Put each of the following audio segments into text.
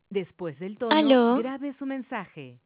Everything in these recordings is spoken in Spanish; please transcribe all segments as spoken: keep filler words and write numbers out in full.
Después del tono, ¿Aló? grabe su mensaje.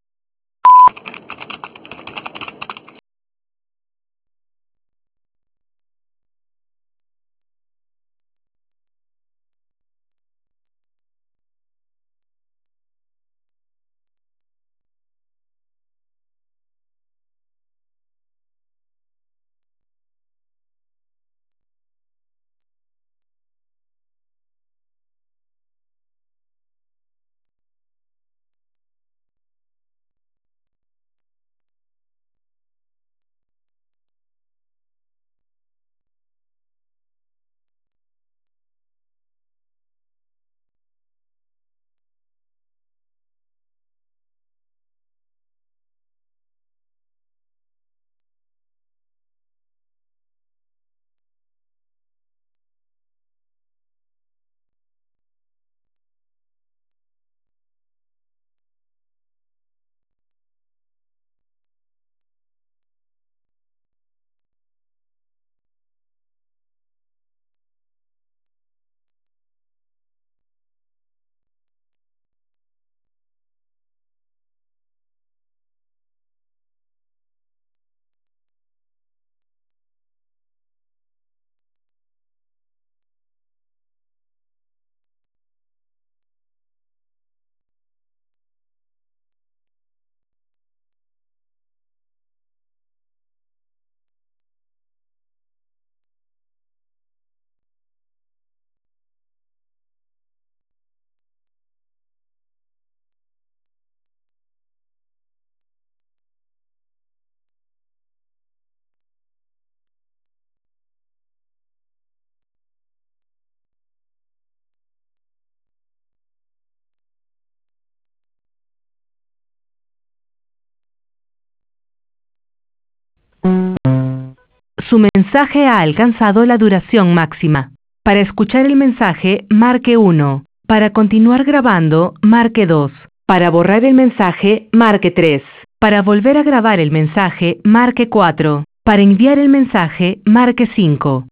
Su mensaje ha alcanzado la duración máxima. Para escuchar el mensaje, marque uno. Para continuar grabando, marque dos. Para borrar el mensaje, marque tres. Para volver a grabar el mensaje, marque cuatro. Para enviar el mensaje, marque cinco.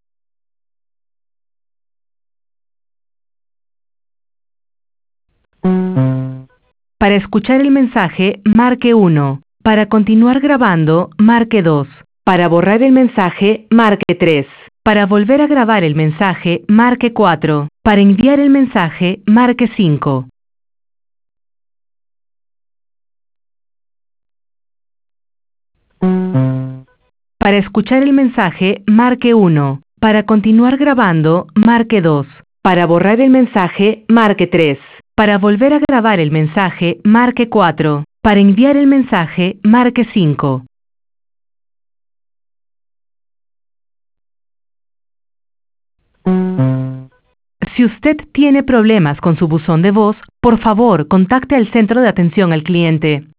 Para escuchar el mensaje, marque uno. Para continuar grabando, marque dos. Para borrar el mensaje, marque tres. Para volver a grabar el mensaje, marque cuatro. Para enviar el mensaje, marque cinco. Para escuchar el mensaje, marque uno. Para continuar grabando, marque dos. Para borrar el mensaje, marque tres. Para volver a grabar el mensaje, marque cuatro. Para enviar el mensaje, marque cinco. Si usted tiene problemas con su buzón de voz, por favor, contacte al centro de atención al cliente.